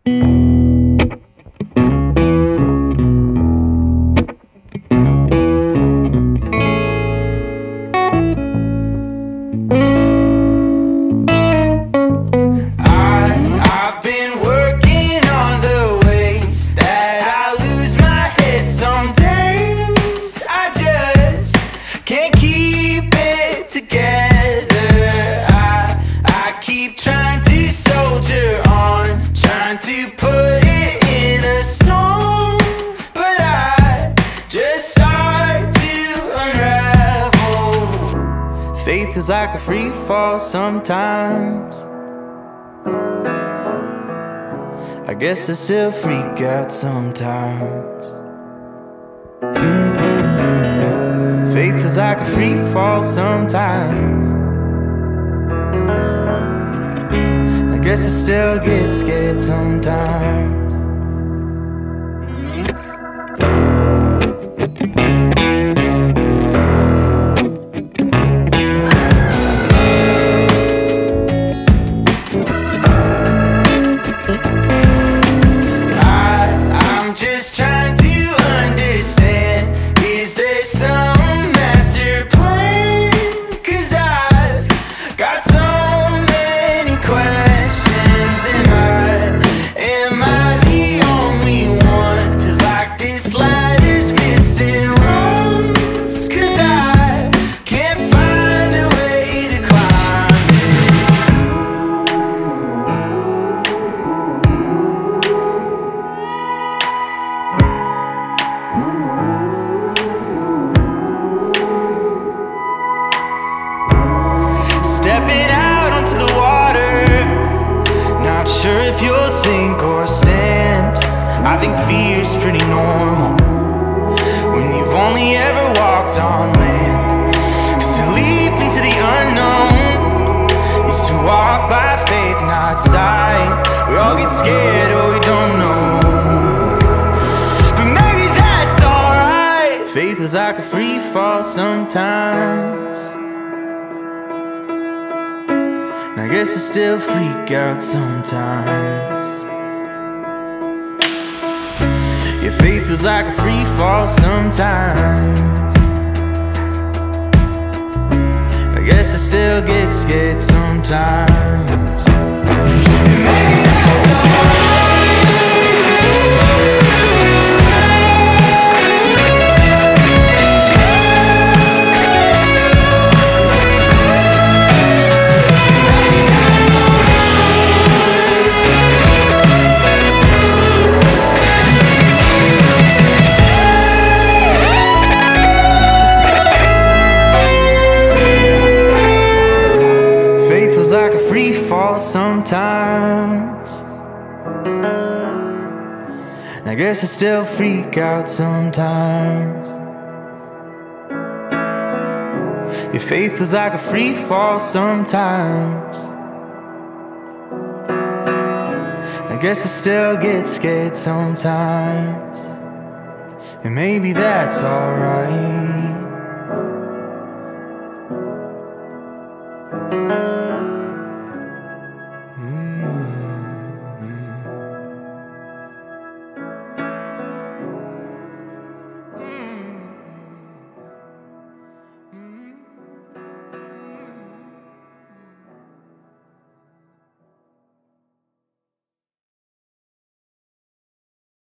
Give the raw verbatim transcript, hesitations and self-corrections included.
Faith is like a free fall sometimes. I guess I still freak out sometimes. Faith is like a free fall sometimes. I guess I still get scared sometimes. Stepping out onto the water, not sure if you'll sink or stand. I think fear's pretty normal when you've only ever walked on land. Cause to leap into the unknown is to walk by faith, not sight. We all get scared or we don't know, but maybe that's alright. Faith is like a free fall sometimes. I guess I still freak out sometimes. Your faith is like a free fall sometimes. I guess I still get scared sometimes. Maybe that's all. Like a free fall sometimes. I guess I still freak out sometimes. Your faith is like a free fall sometimes. I guess I still get scared sometimes. And maybe that's alright.